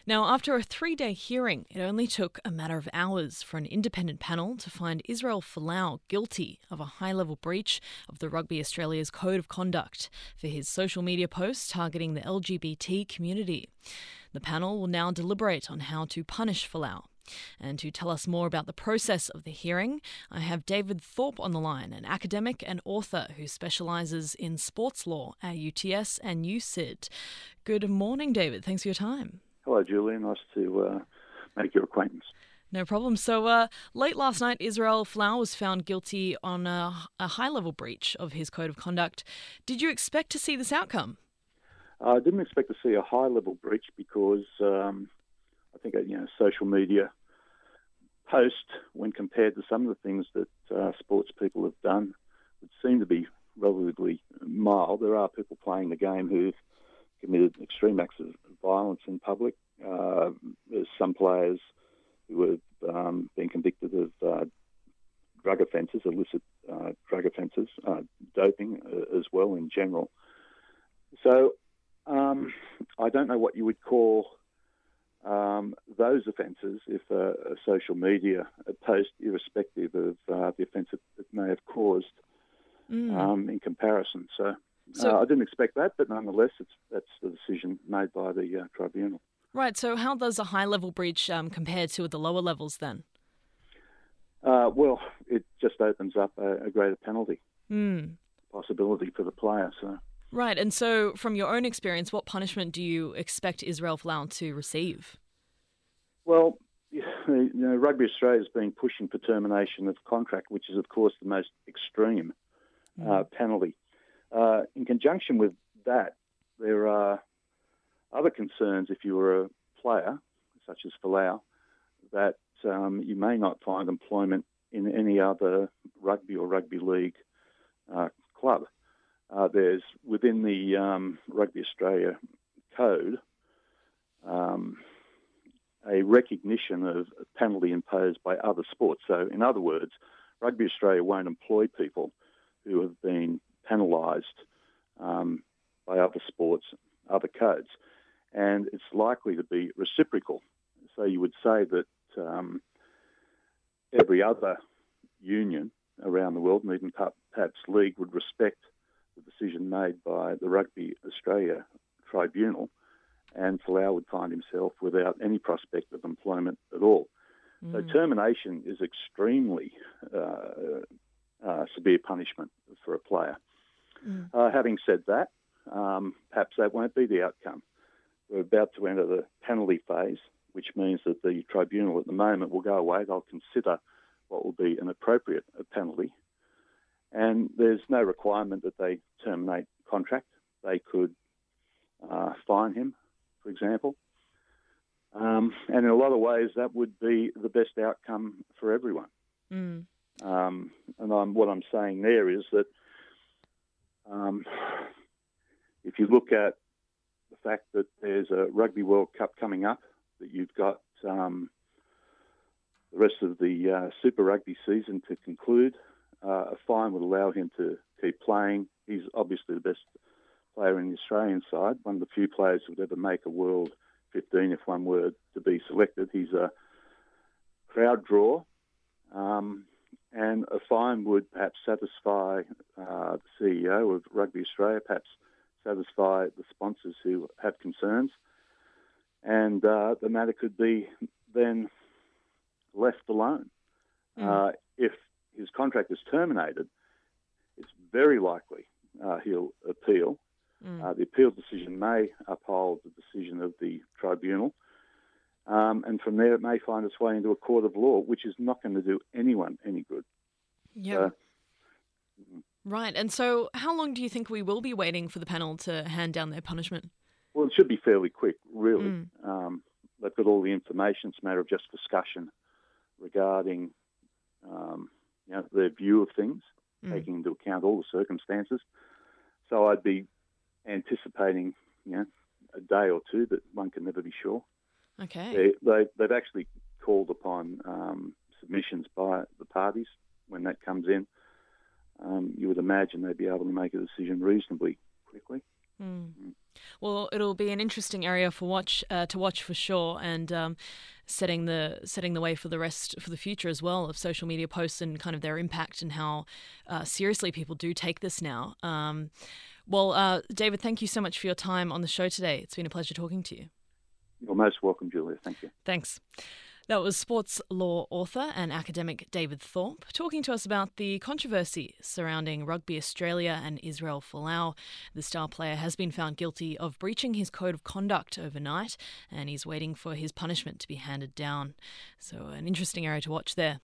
Now, after a 3-day hearing, it only took a matter of hours for an independent panel to find Israel Folau guilty of a high-level breach of the Rugby Australia's Code of Conduct for his social media posts targeting the LGBT community. The panel will now deliberate on how to punish Folau. And to tell us more about the process of the hearing, I have David Thorpe on the line, an academic and author who specialises in sports law at UTS and USyd. Good morning, David. Thanks for your time. Hello, Julie. Nice to make your acquaintance. No problem. So late last night, Israel Folau was found guilty on a high-level breach of his code of conduct. Did you expect to see this outcome? I didn't expect to see a high-level breach because I think social media post, when compared to some of the things that sports people have done, would seem to be relatively mild. There are people playing the game who've committed extreme acts of violence in public. There's some players who have been convicted of drug offences, illicit drug offences, doping as well in general. So I don't know what you would call those offences if a social media post, irrespective of the offence it may have caused, in comparison. So I didn't expect that, but nonetheless, that's the decision made by the tribunal. Right, so how does a high-level breach compare to the lower levels then? Well, it just opens up a greater penalty possibility for the player. So. Right, and so from your own experience, what punishment do you expect Israel Folau to receive? Well, Rugby Australia has been pushing for termination of contract, which is, of course, the most extreme penalty. In conjunction with that, there are other concerns if you were a player, such as Folau, that you may not find employment in any other rugby or rugby league club. There's, within the Rugby Australia Code, a recognition of a penalty imposed by other sports. So, in other words, Rugby Australia won't employ people who have been penalised by other sports, other codes. And it's likely to be reciprocal. So you would say that every other union around the world, and even perhaps league, would respect the decision made by the Rugby Australia Tribunal, and Folau would find himself without any prospect of employment at all. So termination is extremely severe punishment for a player. Having said that, perhaps that won't be the outcome. We're about to enter the penalty phase, which means that the tribunal at the moment will go away. They'll consider what will be an appropriate penalty. And there's no requirement that they terminate contract. They could fine him, for example. And in a lot of ways, that would be the best outcome for everyone. And what I'm saying there is that if you look at the fact that there's a Rugby World Cup coming up, that you've got the rest of the Super Rugby season to conclude, a fine would allow him to keep playing. He's obviously the best player in the Australian side, one of the few players who would ever make a World 15 if one were to be selected. He's a crowd draw, and a fine would perhaps satisfy the CEO of Rugby Australia, perhaps satisfy the sponsors who have concerns, and the matter could be then left alone. If his contract is terminated, it's very likely he'll appeal. The appeal decision may uphold the decision of the tribunal, and from there it may find its way into a court of law, which is not going to do anyone any good. Yeah. Right. And so how long do you think we will be waiting for the panel to hand down their punishment? Well, it should be fairly quick, really. They've got all the information. It's a matter of just discussion regarding their view of things, taking into account all the circumstances. So I'd be anticipating, a day or two, but one can never be sure. Okay. They've actually called upon submissions by the parties when that comes in. You would imagine they'd be able to make a decision reasonably quickly. Well, it'll be an interesting area to watch for sure, and setting the way for the future as well of social media posts and kind of their impact and how seriously people do take this now. David, thank you so much for your time on the show today. It's been a pleasure talking to you. You're most welcome, Julia. Thank you. Thanks. That was sports law author and academic David Thorpe talking to us about the controversy surrounding Rugby Australia and Israel Folau. The star player has been found guilty of breaching his code of conduct overnight, and he's waiting for his punishment to be handed down. So an interesting area to watch there.